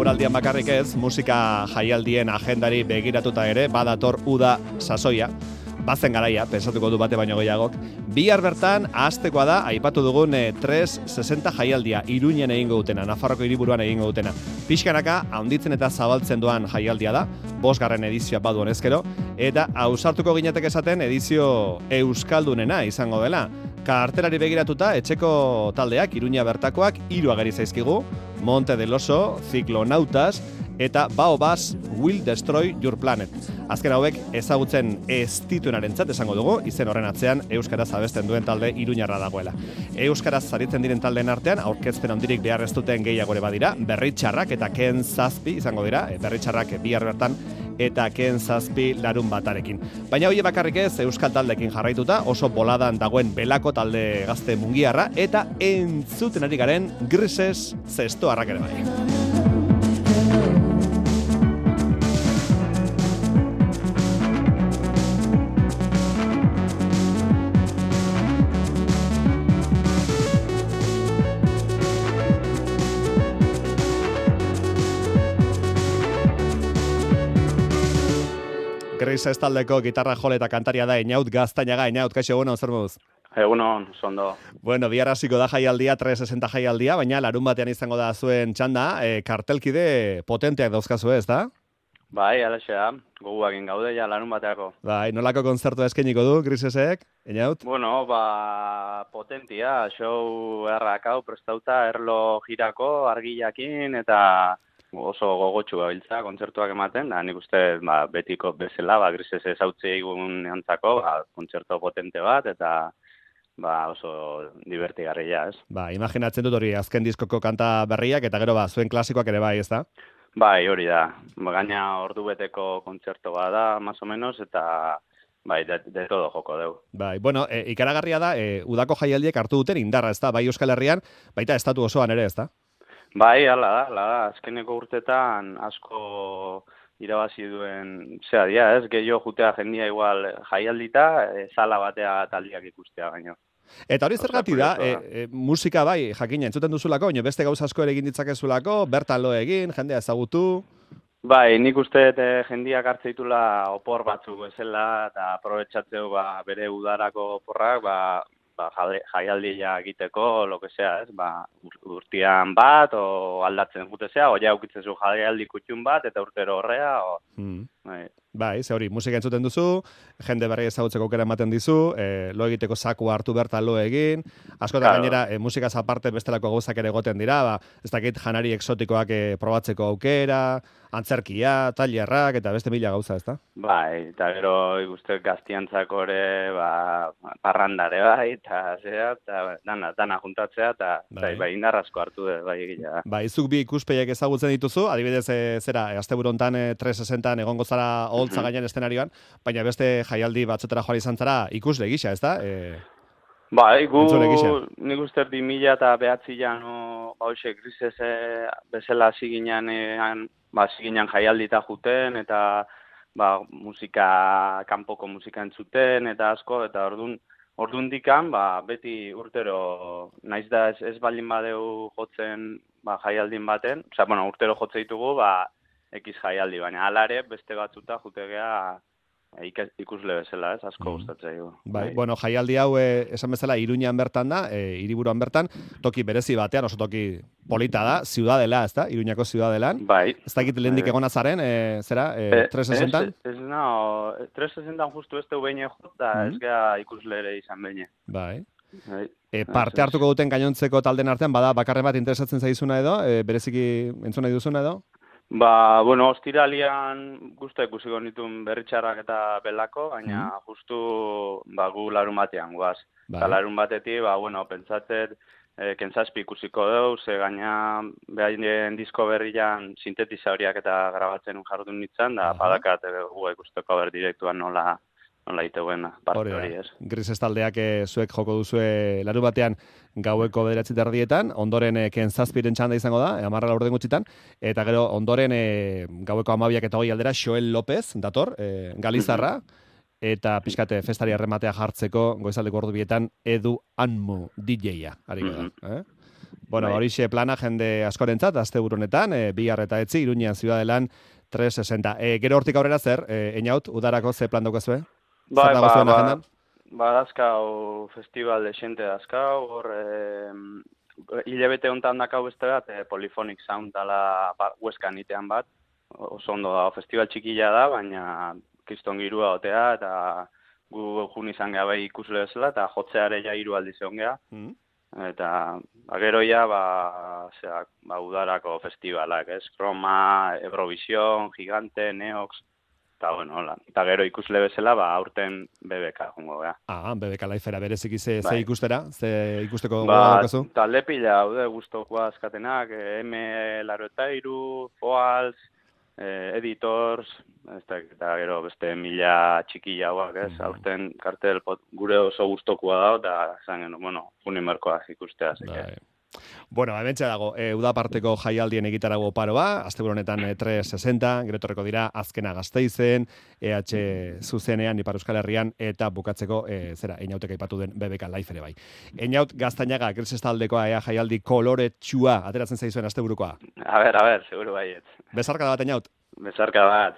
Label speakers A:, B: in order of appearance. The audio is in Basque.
A: denboraldian bakarrik ez, musika jaialdien agendari begiratuta ere, badator uda sasoia. Bazen garaia, pensatuko du bate baino gehiagok. Bihar bertan, ahaztekoa da, aipatu dugun 360 jaialdia, Iruñen egingo dutena, Nafarroko hiriburuan egingo dutena. Pixkanaka, handitzen eta zabaltzen doan jaialdia da, 5. edizioa badu honezkero, eta ausartuko ginetek esaten edizio euskaldunena izango dela. Kartelari begiratuta, etxeko taldeak, Iruña bertakoak, 3 ageri zaizkigu, Monte del Oso, Ciclonautas, eta Baobas Will Destroy Your Planet. Azken hauek ezagutzen ez dituenarentzat esango dugu, izen horren atzean euskaraz abesten duen talde iruñarra dagoela. Euskaraz zaritzen diren taldeen artean, aurkezpen handirik behar ez duten gehiago ere badira, Berritxarrak eta Ken Zazpi izango dira, Berritxarrak bihar bertan eta Ken Zazpi larun batarekin. Baina hori bakarrik ez, euskal taldekin jarraituta, oso boladan dagoen Belako talde gazte mungiarra, eta entzuten ari garen Grises zestoarrak ere bai. Grises taldeko gitarra jole eta kantaria da Einaut Gaztainaga. Einaut, kaixo, bueno, zer moduz?
B: Egunon, zondo.
A: Bueno, bihar hasiko da jaialdia, 360 jaialdia, baina larun batean izango da zuen txanda, kartelkide potenteak dauzkazu ez da?
B: Bai, alaxea, goguak gaude ja larun bateako.
A: Bai, nolako kontzertua eskainiko du Grisesek, Einaut?
B: Bueno, potentia, show errakau prestauta, erlo girako, argilakin, eta oso gogotxu gabiltza kontzertuak ematen, da nik uste betiko bezala, Grises ezautze egun antzako, kontzertu potente bat, eta oso divertigarria, ez?
A: Imaginatzen dut hori azken diskoko kanta berriak, eta gero zuen klasikoak ere bai, ez da?
B: Bai, hori da. Gaina ordu beteko kontzertu bat da, más o menos, eta de todo joko dugu.
A: Bai, bueno, ikaragarria da, udako jaialdiek hartu duten indarra, ez da? Bai Euskal Herrian, baita estatu osoan ere, ez da?
B: Bai, hala da. Azkeneko urtetan asko irabazi duen zea dia, ez? Gehiago jutea jendia igual jaialdita, sala batea taldiak ikustea baino.
A: Eta hori zergatik da, musika bai, jakina, entzuten duzulako, baina beste gauza asko ere egin ditzakezulako, bertan lo egin, jendea ezagutu.
B: Bai, nik uste jendiak hartzeitula opor batzuk bezala, eta aprobetxatzeu bere udarako oporrak, jaialdia egiteko, lo que sea, ez? Urtean bat, o aldatzen jutezea, o ja ukitzen zu jaialdi kutxun bat, eta urtero horrea,
A: Bai, ze hori, musika entzuten duzu, jende berri ezagutzeko aukera ematen dizu, lo egiteko sakua hartu bertan lo egin, askotan gainera musikaz aparte bestelako gauzak ere egoten dira, ez dakit janari exotikoak probatzeko aukera, antzerkia, tailerrak eta beste mila gauza, ez da?
B: Bai, eta gero ikuste gaztiantzako ere, parrandare bai, eta dana juntatzea, eta indarrazko hartu bai egila.
A: Bai, izuk bi ikuspeiak ezagutzen dituzu, adibidez, asteburu hontan 360 egongo zara holtza gainean estenarioan, baina beste jaialdi batzutera joan izan zara ikusle gisa, ez da?
B: Bai, nik uste 2009an hoxe Grises bezala ziginan jaialdita juten, eta kanpoko musika entzuten, eta asko, eta orduan dikan, beti urtero, naiz da ez baldin badeu jotzen jaialdin baten, urtero jotze ditugu, X jaialdi, baina alare beste batzuta jutegea ikusle bezala, ez, asko gustatzen.
A: Bai, bueno, jaialdi hau esan bezala Iruñan bertan da, hiriburuan bertan, toki berezi batean, oso toki polita da, Ziudadela, ez da, Iruñako Ziudadelan.
B: Bai.
A: Ez dakit lehendik egona zaren, 360?
B: Ez, 360 justu ez du behin ejot, da ez gea ikusle ere izan behin.
A: Bai. Parte hartuko duten gainontzeko talden artean, bada bakarren bat interesatzen zaizuna edo, bereziki entzuna duzuna edo?
B: Ostiralian guztu ikusiko nituen Berritxarrak eta Belako, baina justu gu larun batean guaz. Eta larun batetik, pentsatzen Ken Zazpi ikusiko dugu, ze gaina behaien disko berrian sintetiza horiak eta grabatzen jardun nintzen, da badakat gu ikusteko direktuan nola iteguen parte hori, ez.
A: Grises taldeak zuek joko duzue larun batean gaueko 9:30, ondoren Ken Zazpiren txanda izango da, 10:00 gutxitan, eta gero ondoren gaueko 12:20 aldera Joel López dator, Galizarra, eta pixkate festari arrematea jartzeko goizaldeko ordu bietan Edu Anmu DJ-a. Bueno, horixe plana jende askorentzat, asteburunetan, bihar eta etzi, Iruñean Ziudadelan 360. Gero hortik aurrera zer, Einaut, udarako ze plan daukezue?
B: Bai,
A: zer dago zuen agendan?
B: Dazkau festival desente dazkau, hor hilabete honetan dakau beste bat, Polyphonic Sound dala Hueskan itean bat, oso ondo da, festival txikila da, baina kriston girua otea, eta gu jun izan geha bai ikusle bezala, eta jotzeare ja 3 aldiz egon geha. Eta geroia udarako festivalak, ez? Roma, Eurovision, Gigante, Neox, eta bueno, hola. Eta gero ikusle bezala, aurten BBK jongo geha.
A: BBK Lifera bereziki ze ikustera? Ze ikusteko daukazu?
B: Talde pila haude guztokoa azkatenak, M83, Foals, Editors, eta gero beste 1000 txikila hauak, ez? Aurten kartel gure oso gustokoa da, eta esan genuen, bueno, unimerkoaz ikustea,
A: Bueno, hementxe dago, udaparteko jaialdien egitarago paroa, asteburu honetan 360, gero etorreko dira azkena Gasteizen, EH zuzenean, Ipar Euskal Herrian, eta bukatzeko, Einautek aipatu den BBK Live ere bai. Einaut Gaztainaga, Grisestaldekoa jaialdi koloretsua, ateratzen zaizuen asteburukoa.
B: A ber, seguru baiet.
A: Besarka da bat, Einaut?
B: Besarka bat.